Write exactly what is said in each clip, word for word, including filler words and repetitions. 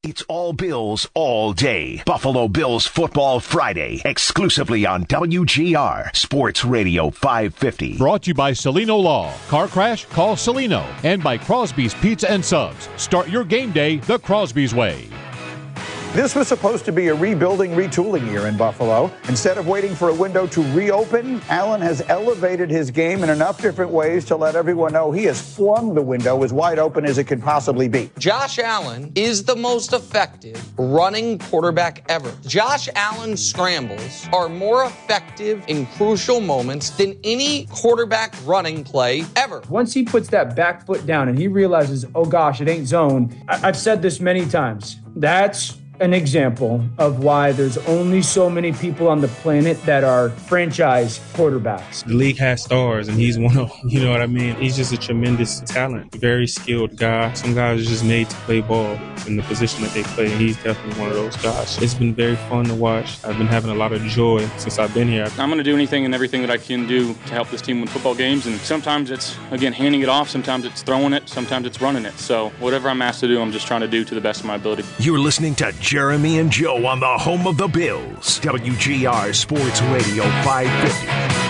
It's all Bills all day. Buffalo Bills Football Friday, exclusively on W G R Sports Radio five fifty. Brought to you by Celino Law. Car crash? Call Celino. And by Crosby's Pizza and Subs. Start your game day the Crosby's way. This was supposed to be a rebuilding, retooling year in Buffalo. Instead of waiting for a window to reopen, Allen has elevated his game in enough different ways to let everyone know he has flung the window as wide open as it could possibly be. Josh Allen is the most effective running quarterback ever. Josh Allen's scrambles are more effective in crucial moments than any quarterback running play ever. Once he puts that back foot down and he realizes, oh gosh, it ain't zone. I- I've said this many times. That's an example of why there's only so many people on the planet that are franchise quarterbacks. The league has stars, and he's one of them. You know what I mean? He's just a tremendous talent, very skilled guy. Some guys are just made to play ball in the position that they play, and he's definitely one of those guys. It's been very fun to watch. I've been having a lot of joy since I've been here. I'm going to do anything and everything that I can do to help this team win football games, and sometimes it's, again, handing it off, sometimes it's throwing it, sometimes it's running it. So whatever I'm asked to do, I'm just trying to do to the best of my ability. You're listening to Jeremy and Joe on the home of the Bills. W G R Sports Radio five fifty.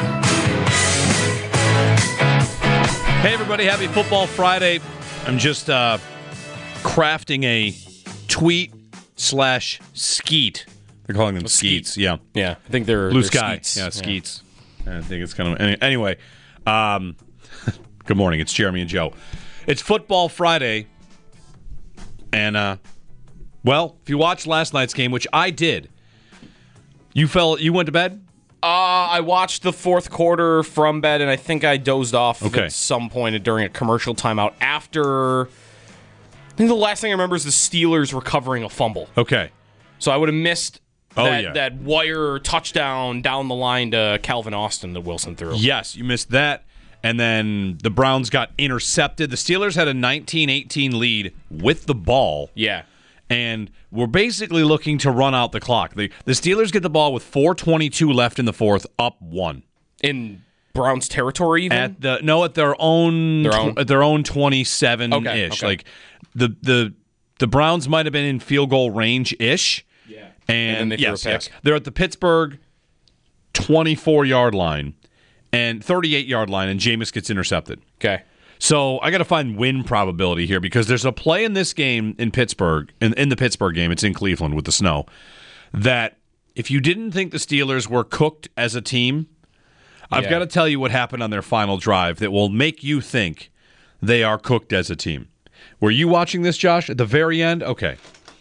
Hey, everybody. Happy Football Friday. I'm just uh, crafting a tweet slash skeet. They're calling them skeets. Skeet. Yeah. Yeah. I think they're Blue they're sky. skeets. Yeah, skeets. Yeah. I think it's kind of... Any, anyway, um, good morning. It's Jeremy and Joe. It's Football Friday. And... uh Well, if you watched last night's game, which I did, you fell. You went to bed? Uh, I watched the fourth quarter from bed, and I think I dozed off okay. at some point during a commercial timeout. After, I think the last thing I remember is the Steelers recovering a fumble. Okay. So I would have missed oh, that, yeah. that wire touchdown down the line to Calvin Austin that Wilson threw. Yes, you missed that. And then the Browns got intercepted. The Steelers had a nineteen eighteen lead with the ball. Yeah. And we're basically looking to run out the clock. The, the Steelers get the ball with four twenty-two left in the fourth, up one. In Browns territory, even? At the no, at their own, Their own? Tw- at their own twenty-seven ish. Okay, okay. Like the the the Browns might have been in field goal range ish. Yeah. And, And then they threw yes, a pick. yes, they're at the Pittsburgh twenty-four yard line and thirty-eight yard line, and Jameis gets intercepted. Okay. So I got to find win probability here because there's a play in this game in Pittsburgh, in, in the Pittsburgh game, it's in Cleveland with the snow, that if you didn't think the Steelers were cooked as a team, I've Yeah. got to tell you what happened on their final drive that will make you think they are cooked as a team. Were you watching this, Josh, at the very end? Okay.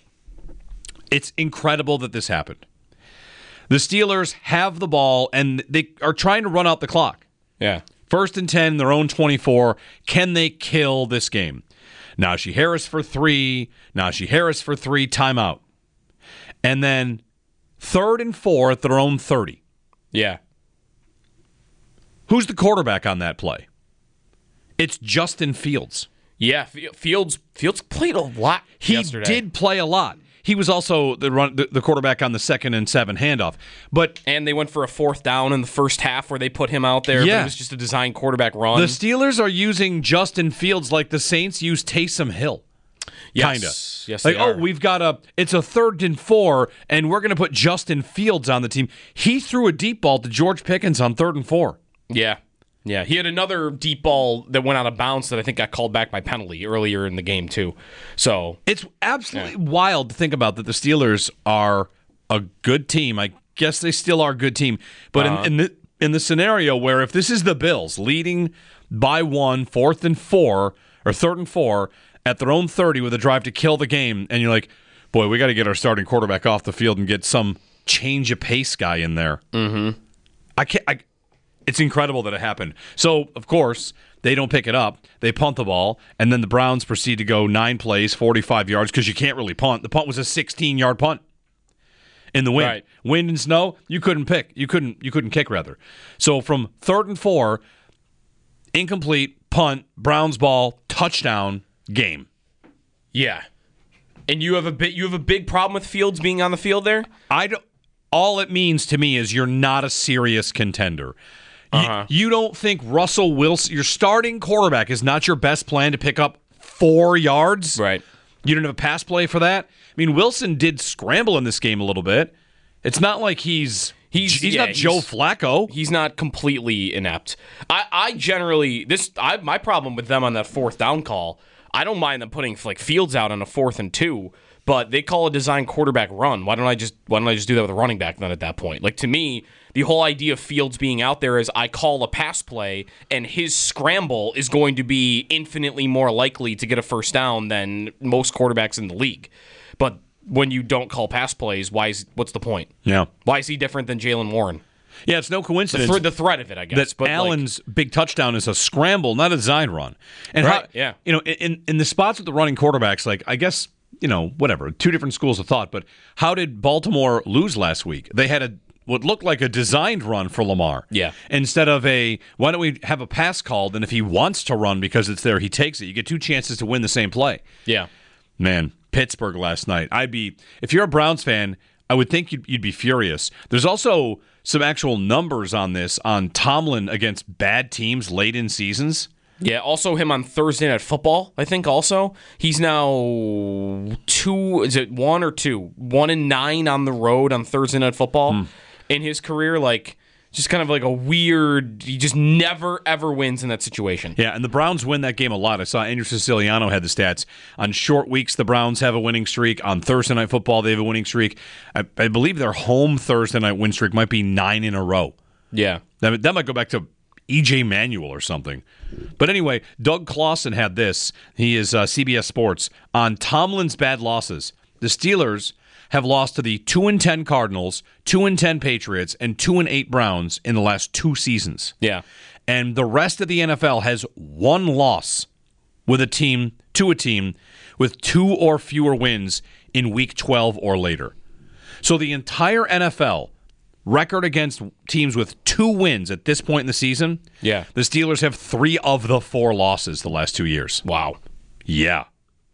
It's incredible that this happened. The Steelers have the ball, and they are trying to run out the clock. Yeah. First and ten, their own twenty-four. Can they kill this game? Najee Harris for three. Najee Harris for three. Timeout. And then third and four at their own thirty. Yeah. Who's the quarterback on that play? It's Justin Fields. Yeah. Fields Fields played a lot He yesterday. did play a lot. He was also the run, the, the quarterback on the second and seven handoff. But and they went for a fourth down in the first half where they put him out there. Yeah. But it was just a design quarterback run. the Steelers are using Justin Fields like the Saints use Taysom Hill. yes. Kinda. Yes, Like, they are. oh, we've got a, it's a third and four, and we're going to put Justin Fields on the team. He threw a deep ball to George Pickens on third and four. Yeah. Yeah. He had another deep ball that went out of bounds that I think got called back by penalty earlier in the game, too. So It's absolutely wild to think about that the Steelers are a good team. I guess they still are a good team. But Uh-huh. in, in, the, in the scenario where if this is the Bills leading by one, fourth and four, or third and four, at their own thirty with a drive to kill the game, and you're like, boy, we got to get our starting quarterback off the field and get some change of pace guy in there. mm-hmm. I can't. I, it's incredible that it happened. So, of course, they don't pick it up. They punt the ball, and then the Browns proceed to go nine plays, forty-five yards, because you can't really punt. The punt was a sixteen-yard punt in the wind. Right. Wind and snow, you couldn't pick. You couldn't. You couldn't kick rather. So from third and four, incomplete punt, Browns ball, touchdown, game. Yeah. And you have a bit you have a big problem with Fields being on the field there? I don't. All it means to me is you're not a serious contender. Uh-huh. You, you don't think Russell Wilson, your starting quarterback, is not your best plan to pick up four yards? Right. You didn't have a pass play for that? I mean, Wilson did scramble in this game a little bit. It's not like he's he's he's yeah, not he's, Joe Flacco. He's not completely inept. I, I generally this I my problem with them on that fourth down call. I don't mind them putting like Fields out on a fourth and two, but they call a design quarterback run. Why don't I just why don't I just do that with a running back then at that point? Like to me, the whole idea of Fields being out there is I call a pass play, and his scramble is going to be infinitely more likely to get a first down than most quarterbacks in the league. But when you don't call pass plays, why is what's the point? Yeah. Why is he different than Jalen Warren? Yeah, it's no coincidence. The, th- the threat of it, I guess. That but Allen's like, big touchdown is a scramble, not a design run. And right, how, yeah. You know, in in the spots with the running quarterbacks, like I guess, you know, whatever, two different schools of thought, but how did Baltimore lose last week? They had a what looked like a designed run for Lamar. Yeah. Instead of a, why don't we have a pass called, and if he wants to run because it's there, he takes it. You get two chances to win the same play. Yeah. Man, Pittsburgh last night. I'd be, if you're a Browns fan, I would think you'd, you'd be furious. There's also some actual numbers on this, on Tomlin against bad teams late in seasons. Yeah, also him on Thursday Night Football, I think also. He's now two, is it one or two? One and nine on the road on Thursday Night Football hmm. in his career. Like, just kind of like a weird, he just never, ever wins in that situation. Yeah, and the Browns win that game a lot. I saw Andrew Siciliano had the stats. On short weeks, the Browns have a winning streak. On Thursday Night Football, they have a winning streak. I, I believe their home Thursday night win streak might be nine in a row. Yeah. That, that might go back to E J Manuel or something. But anyway, Doug Clawson had this. He is uh, C B S Sports. On Tomlin's bad losses, the Steelers have lost to the two and ten Cardinals, two and ten Patriots, and two and eight Browns in the last two seasons. Yeah. And the rest of the N F L has one loss with a team to a team with two or fewer wins in week twelve or later. So the entire N F L record against teams with two wins at this point in the season, yeah, the Steelers have three of the four losses the last two years. Wow. Yeah.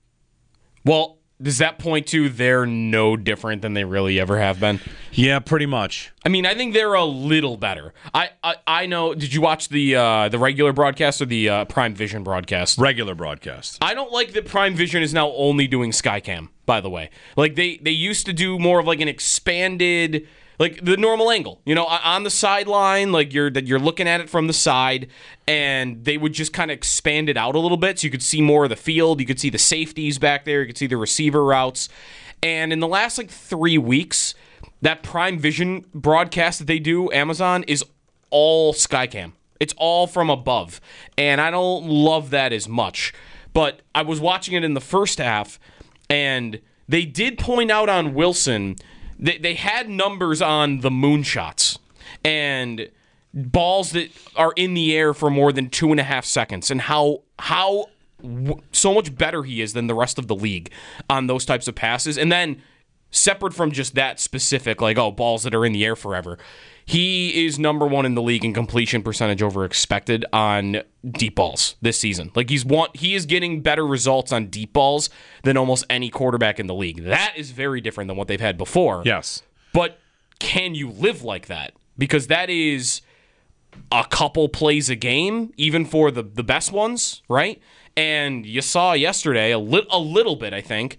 Well, does that point to they're no different than they really ever have been? Yeah, pretty much. I mean, I think they're a little better. I I, I know. Did you watch the uh, the regular broadcast or the uh, Prime Vision broadcast? Regular broadcast. I don't like that Prime Vision is now only doing Skycam, by the way. Like, they, they used to do more of like an expanded, like the normal angle, you know, on the sideline, like you're that you're looking at it from the side, and they would just kind of expand it out a little bit so you could see more of the field, you could see the safeties back there, you could see the receiver routes. And in the last like three weeks, that Prime Vision broadcast that they do, Amazon, is all Skycam. It's all from above, and I don't love that as much. But I was watching it in the first half, and they did point out on Wilson. They they had numbers on the moonshots and balls that are in the air for more than two and a half seconds, and how how w- so much better he is than the rest of the league on those types of passes. And then separate from just that specific, like, oh, balls that are in the air forever, he is number one in the league in completion percentage over expected on deep balls this season. Like, he's want he is getting better results on deep balls than almost any quarterback in the league. That is very different than what they've had before. Yes. But can you live like that? Because that is a couple plays a game, even for the, the best ones, right? And you saw yesterday a, li- a little bit, I think.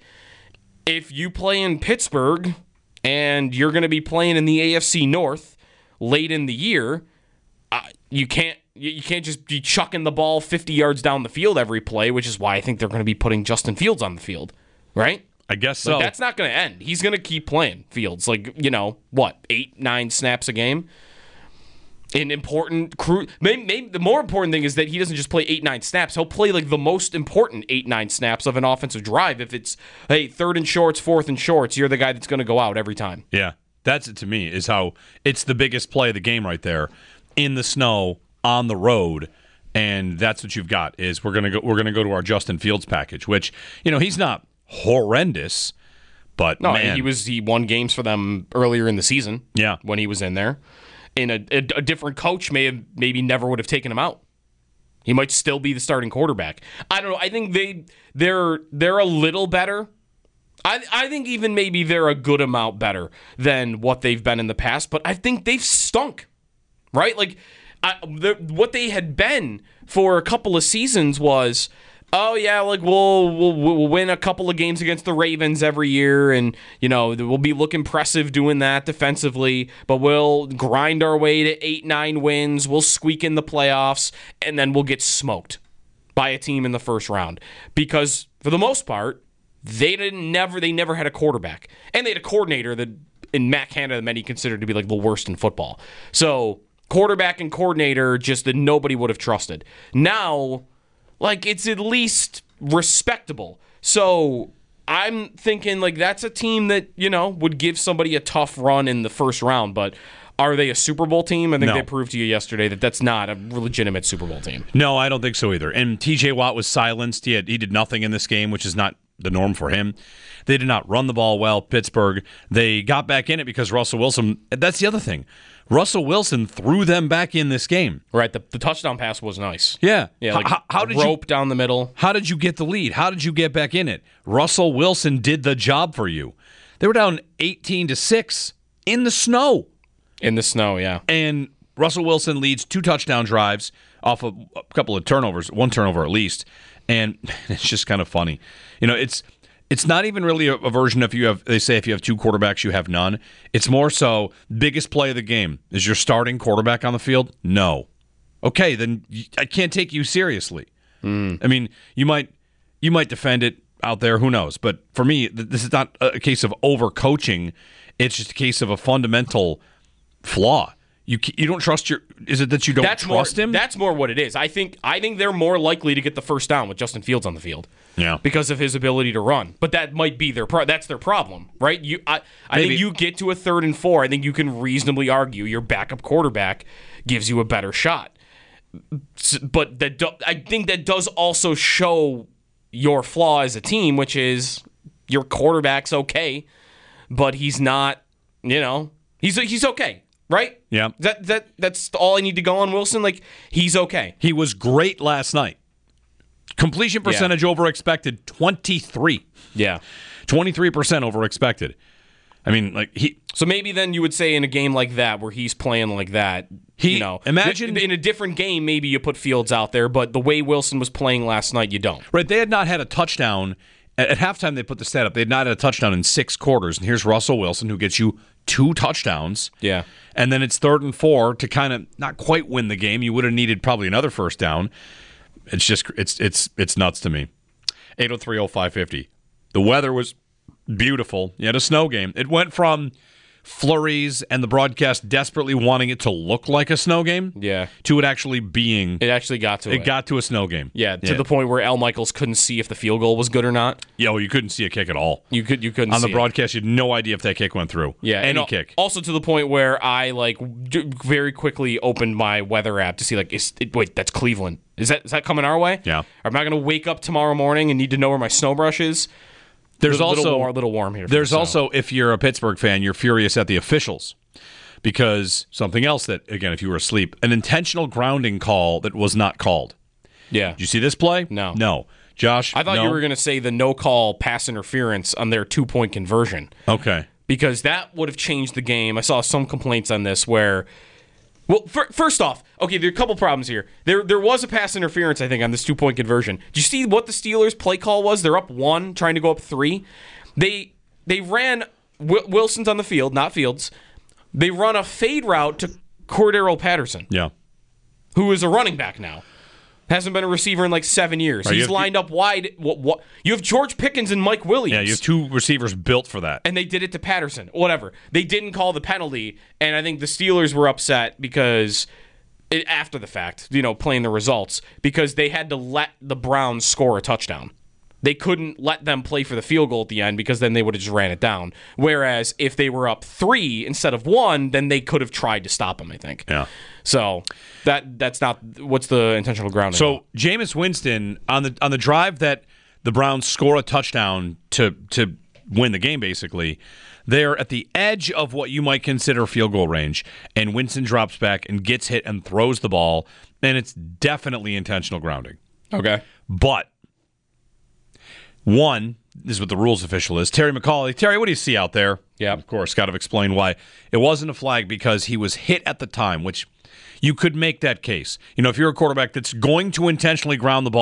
If you play in Pittsburgh and you're going to be playing in the A F C North late in the year, uh, you can't you can't just be chucking the ball fifty yards down the field every play, which is why I think they're going to be putting Justin Fields on the field, right? I guess so. Like, that's not going to end. He's going to keep playing Fields, like, you know, what, eight, nine snaps a game? An important crew. Maybe, maybe the more important thing is that he doesn't just play eight, nine snaps. He'll play like the most important eight, nine snaps of an offensive drive. If it's, hey, third and shorts, fourth and shorts, you're the guy that's going to go out every time. Yeah, that's it to me, is how it's the biggest play of the game right there, in the snow, on the road, and that's what you've got. Is we're gonna go we're gonna go to our Justin Fields package, which, you know, he's not horrendous, but no, man, he was he won games for them earlier in the season. Yeah, when he was in there. And a, a, a different coach may have maybe never would have taken him out. He might still be the starting quarterback. I don't know. I think they they're they're a little better. I I think even maybe they're a good amount better than what they've been in the past. But I think they've stunk, right? Like I, what they had been for a couple of seasons was oh yeah, like we'll, we'll we'll win a couple of games against the Ravens every year, and you know we'll be look impressive doing that defensively. But we'll grind our way to eight, nine wins. We'll squeak in the playoffs, and then we'll get smoked by a team in the first round because for the most part, they didn't never they never had a quarterback, and they had a coordinator that in Matt Canada that many considered to be like the worst in football. So quarterback and coordinator just that nobody would have trusted. Now. Like, it's at least respectable. So I'm thinking, like, that's a team that, you know, would give somebody a tough run in the first round. But are they a Super Bowl team? I think no. they proved to you yesterday that that's not a legitimate Super Bowl team. No, I don't think so either. And T J Watt was silenced. He, had, he did nothing in this game, which is not the norm for him. They did not run the ball well, Pittsburgh. They got back in it because Russell Wilson, that's the other thing. Russell Wilson threw them back in this game. Right, the, the touchdown pass was nice. Yeah. Yeah, like how, how did rope you, down the middle. How did you get the lead? How did you get back in it? Russell Wilson did the job for you. They were down eighteen to six in the snow. In the snow, yeah. And Russell Wilson leads two touchdown drives off of a couple of turnovers, one turnover at least. And it's just kind of funny. You know, it's it's not even really a, a version if you have, they say if you have two quarterbacks, you have none. It's more so, biggest play of the game. Is your starting quarterback on the field? No. Okay, then I can't take you seriously. Mm. I mean, you might you might defend it out there, who knows? But for me, this is not a case of overcoaching. It's just a case of a fundamental flaw. You you don't trust your. Is it that you don't that's trust more, him? That's more what it is. I think I think they're more likely to get the first down with Justin Fields on the field. Yeah, because of his ability to run. But that might be their pro- that's their problem, right? You, I, I think you get to a third and four. I think you can reasonably argue your backup quarterback gives you a better shot. But that do, I think that does also show your flaw as a team, which is your quarterback's okay, but he's not. You know, he's he's okay. Right? Yeah. That that that's all I need to go on Wilson. Like, he's okay. He was great last night. Completion percentage yeah. over expected, twenty-three. Yeah. twenty-three percent over expected. I mean, like he. So maybe then you would say in a game like that where he's playing like that, he, you know, imagine in a different game maybe you put Fields out there, but the way Wilson was playing last night, you don't. Right? They had not had a touchdown at, at halftime. They put the stat up. They had not had a touchdown in six quarters, and here's Russell Wilson who gets you two touchdowns. Yeah. And then it's third and four to kind of not quite win the game. You would have needed probably another first down. It's just it's it's it's nuts to me. eight oh three oh five fifty. The weather was beautiful. You had a snow game. It went from flurries and the broadcast desperately wanting it to look like a snow game, yeah, to it actually being. It actually got to it. It got to a snow game. Yeah, to yeah. the point where Al Michaels couldn't see if the field goal was good or not. Yeah, well, you couldn't see a kick at all. You could you couldn't on see the broadcast. It. You had no idea if that kick went through. Yeah, any and kick. Also to the point where I like d- very quickly opened my weather app to see like, is it, wait, that's Cleveland. Is that is that coming our way? Yeah. Am I going to wake up tomorrow morning and need to know where my snow brush is? There's a also little warm, little warm here. There's also, if you're a Pittsburgh fan, you're furious at the officials because something else that, again, if you were asleep, an intentional grounding call that was not called. Yeah. Did you see this play? No. No. Josh? I thought no? you were going to say the no call pass interference on their two point conversion. Okay. Because that would have changed the game. I saw some complaints on this where. Well, for, first off, okay, there are a couple problems here. There there was a pass interference, I think, on this two-point conversion. Did you see what the Steelers' play call was? They're up one, trying to go up three. They they ran w- Wilson's on the field, not Fields. They run a fade route to Cordero Patterson, yeah, who is a running back now. Hasn't been a receiver in like seven years. Right, He's have, lined up wide. What, what? You have George Pickens and Mike Williams. Yeah, you have two receivers built for that. And they did it to Patterson. Whatever. They didn't call the penalty, and I think the Steelers were upset because it, after the fact, you know, playing the results, because they had to let the Browns score a touchdown. They couldn't let them play for the field goal at the end because then they would have just ran it down. Whereas if they were up three instead of one, then they could have tried to stop them, I think. Yeah. So that that's not what's the intentional grounding. So Jameis Winston on the on the drive that the Browns score a touchdown to to win the game, basically, they're at the edge of what you might consider field goal range, and Winston drops back and gets hit and throws the ball, and it's definitely intentional grounding. Okay. But one, this is what the rules official is, Terry McCauley. Terry, what do you see out there? Yeah. Of course, got to explain why. It wasn't a flag because he was hit at the time, which you could make that case. You know, if you're a quarterback that's going to intentionally ground the ball,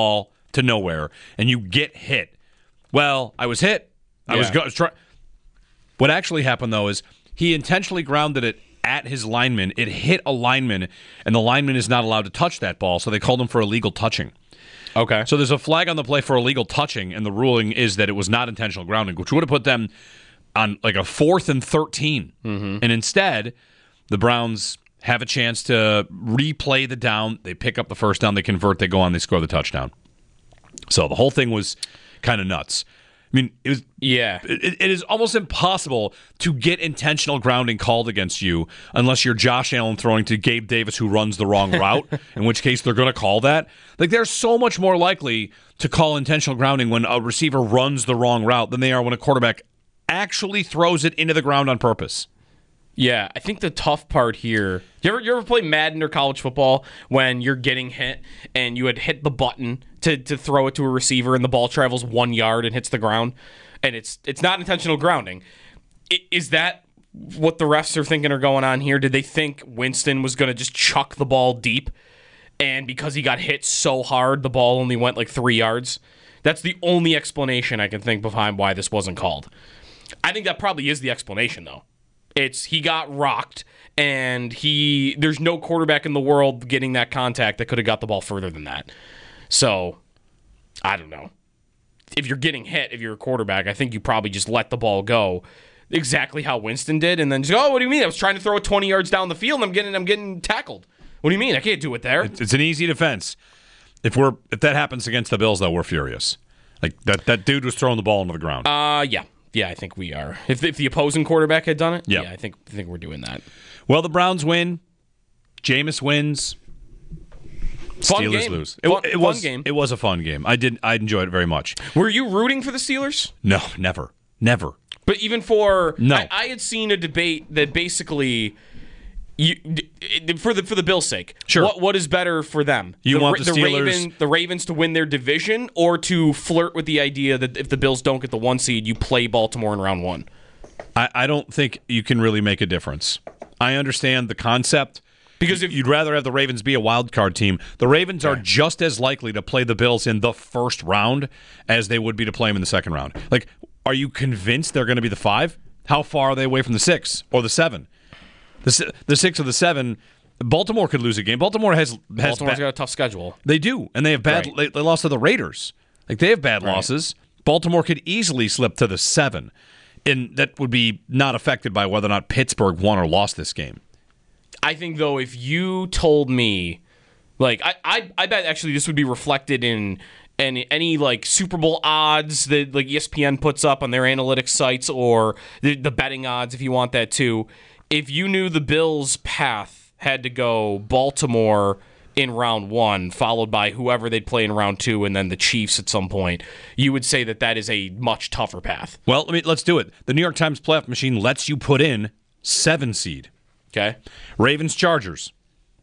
to nowhere and you get hit. Well, I was hit. I Yeah. was go- try- What actually happened, though, is he intentionally grounded it at his lineman. It hit a lineman, and the lineman is not allowed to touch that ball, so they called him for illegal touching. Okay. So there's a flag on the play for illegal touching, and the ruling is that it was not intentional grounding, which would have put them on like a fourth and thirteen. Mm-hmm. And instead, the Browns have a chance to replay the down. They pick up the first down, they convert, they go on, they score the touchdown. So the whole thing was kind of nuts. I mean, it was yeah. It, it is almost impossible to get intentional grounding called against you unless you're Josh Allen throwing to Gabe Davis who runs the wrong route, in which case they're going to call that. Like, they're so much more likely to call intentional grounding when a receiver runs the wrong route than they are when a quarterback actually throws it into the ground on purpose. Yeah, I think the tough part here. You ever you ever play Madden or college football when you're getting hit and you had hit the button to, to throw it to a receiver and the ball travels one yard and hits the ground, and it's it's not intentional grounding. I, is that what the refs are thinking are going on here? Did they think Winston was going to just chuck the ball deep, and because he got hit so hard, the ball only went like three yards? That's the only explanation I can think behind why this wasn't called. I think that probably is the explanation, though. It's he got rocked, and he there's no quarterback in the world getting that contact that could have got the ball further than that. So, I don't know. If you're getting hit, if you're a quarterback, I think you probably just let the ball go exactly how Winston did, and then just go, oh, what do you mean? I was trying to throw it twenty yards down the field, and I'm getting I'm getting tackled. What do you mean? I can't do it there. It's, it's an easy defense. If we're if that happens against the Bills, though, we're furious. Like that that dude was throwing the ball into the ground. Uh, yeah. Yeah, I think we are. If if the opposing quarterback had done it, yep. yeah, I think I think we're doing that. Well, the Browns win. Jameis wins. Fun Steelers game. lose. It, Fun, it fun was game. It was a fun game. I did. I enjoyed it very much. Were you rooting for the Steelers? No, never, never. But even for no, I, I had seen a debate that basically. You, for the for the Bills' sake, sure. What what is better for them? You the, want the, the Steelers, Raven, the Ravens to win their division, or to flirt with the idea that if the Bills don't get the one seed, you play Baltimore in round one? I, I don't think you can really make a difference. I understand the concept because if you'd rather have the Ravens be a wild card team, the Ravens yeah. are just as likely to play the Bills in the first round as they would be to play them in the second round. Like, are you convinced they're going to be the five? How far are they away from the six or the seven? The the six or the seven, Baltimore could lose a game. Baltimore has, has Baltimore's ba- got a tough schedule. They do, and they have bad. Right. They, they lost to the Raiders. Like they have bad right. losses. Baltimore could easily slip to the seven, and that would be not affected by whether or not Pittsburgh won or lost this game. I think though, if you told me, like, I I, I bet actually this would be reflected in. Any, any like Super Bowl odds that like E S P N puts up on their analytics sites, or the, the betting odds if you want that too. If you knew the Bills' path had to go Baltimore in round one, followed by whoever they'd play in round two, and then the Chiefs at some point, you would say that that is a much tougher path. Well, let me let's do it. The New York Times playoff machine lets you put in seven seed. Okay. Ravens Chargers.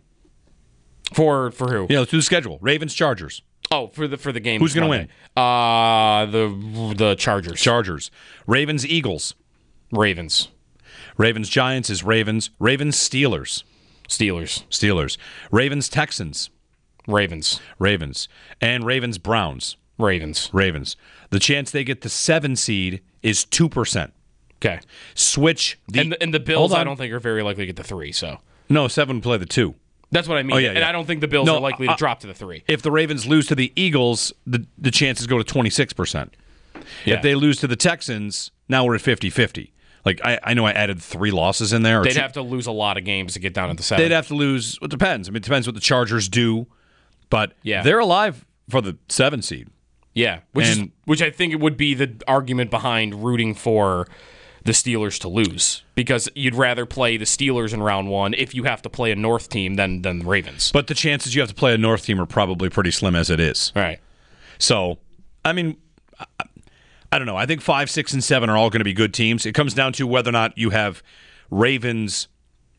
For for who? Yeah, let's do the schedule. Ravens Chargers. Oh, for the for the game. Who's going to win? Uh the the Chargers. Chargers. Ravens Eagles. Ravens. Ravens Giants is Ravens. Ravens Steelers. Steelers. Steelers. Ravens Texans. Ravens. Ravens. And Ravens Browns. Ravens. Ravens. The chance they get the seven seed is two percent. Okay. Switch the and the, and the Bills I don't think are very likely to get the three. So no, seven play the two. That's what I mean. Oh, yeah, and yeah. I don't think the Bills no, are likely to uh, drop to the three. If the Ravens lose to the Eagles, the, the chances go to twenty-six percent. Yeah. If they lose to the Texans, now we're at fifty-fifty. Like, I, I know I added three losses in there. Or They'd two. have to lose a lot of games to get down to the seven. They'd have to lose. It depends. I mean, it depends what the Chargers do. But yeah. they're alive for the seven seed. Yeah, which and, is which I think it would be the argument behind rooting for the Steelers to lose, because you'd rather play the Steelers in round one if you have to play a North team than than the Ravens. But the chances you have to play a North team are probably pretty slim as it is. Right. So, I mean, I, I don't know. I think five, six, and seven are all going to be good teams. It comes down to whether or not you have Ravens,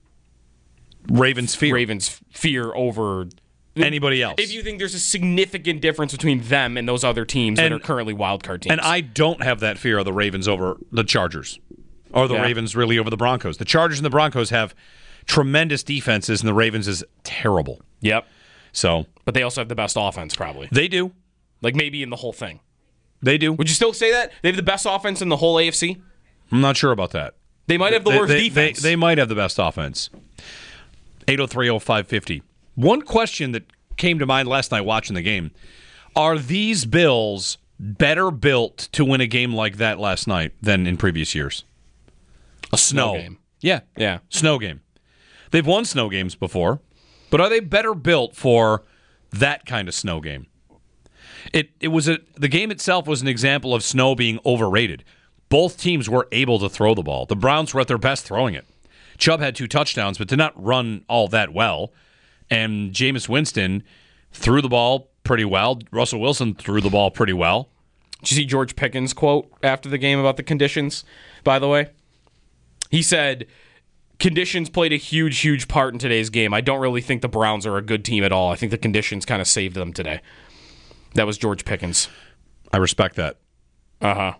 Ravens fear, Ravens fear over anybody else. If you think there's a significant difference between them and those other teams and, that are currently wildcard teams. And I don't have that fear of the Ravens over the Chargers. Or the yeah. Ravens really over the Broncos. The Chargers and the Broncos have tremendous defenses, and the Ravens is terrible. Yep. So, but they also have the best offense, probably. They do. Like maybe in the whole thing. They do. Would you still say that? They have the best offense in the whole A F C? I'm not sure about that. They might have the they, worst they, defense. They, they might have the best offense. eight oh three oh five fifty. One question that came to mind last night watching the game, are these Bills better built to win a game like that last night than in previous years? A snow, snow game. Yeah. Yeah. Snow game. They've won snow games before, but are they better built for that kind of snow game? It it was a the game itself was an example of snow being overrated. Both teams were able to throw the ball. The Browns were at their best throwing it. Chubb had two touchdowns, but did not run all that well. And Jameis Winston threw the ball pretty well. Russell Wilson threw the ball pretty well. Did you see George Pickens' quote after the game about the conditions, by the way? He said, conditions played a huge, huge part in today's game. I don't really think the Browns are a good team at all. I think the conditions kind of saved them today. That was George Pickens. I respect that. Uh-huh.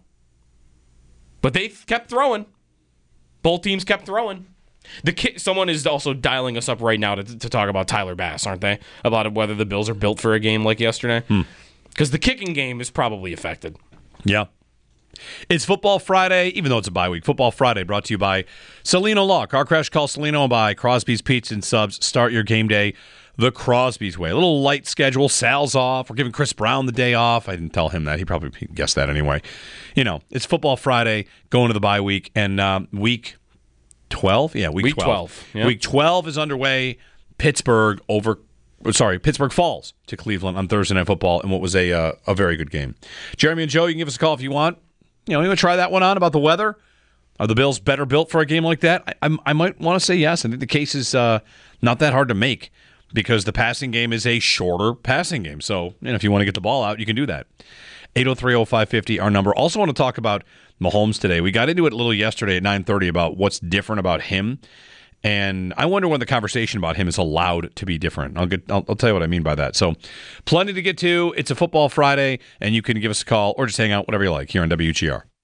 But they kept throwing. Both teams kept throwing. The ki- Someone is also dialing us up right now to, to talk about Tyler Bass, aren't they? About whether the Bills are built for a game like yesterday. Because hmm. the kicking game is probably affected. Yeah. It's Football Friday, even though it's a bye week. Football Friday brought to you by Celino Law. Car Crash Call Celino, and by Crosby's Pizza and Subs. Start your game day the Crosby's way. A little light schedule. Sal's off. We're giving Chris Brown the day off. I didn't tell him that. He probably guessed that anyway. You know, it's Football Friday, going to the bye week, and um, week twelve? Yeah, week, week twelve. twelve. Yeah. Week twelve is underway. Pittsburgh over... Sorry, Pittsburgh falls to Cleveland on Thursday Night Football in what was a uh, a very good game. Jeremy and Joe, you can give us a call if you want. You know, you want to try that one on about the weather? Are the Bills better built for a game like that? I, I, I might want to say yes. I think the case is uh, not that hard to make because the passing game is a shorter passing game. So, you know, if you want to get the ball out, you can do that. eight oh three oh five fifty, our number. Also want to talk about Mahomes today. We got into it a little yesterday at nine thirty about what's different about him. And I wonder when the conversation about him is allowed to be different. I'll get. I'll, I'll tell you what I mean by that. So, plenty to get to. It's a Football Friday, and you can give us a call or just hang out, whatever you like, here on W G R.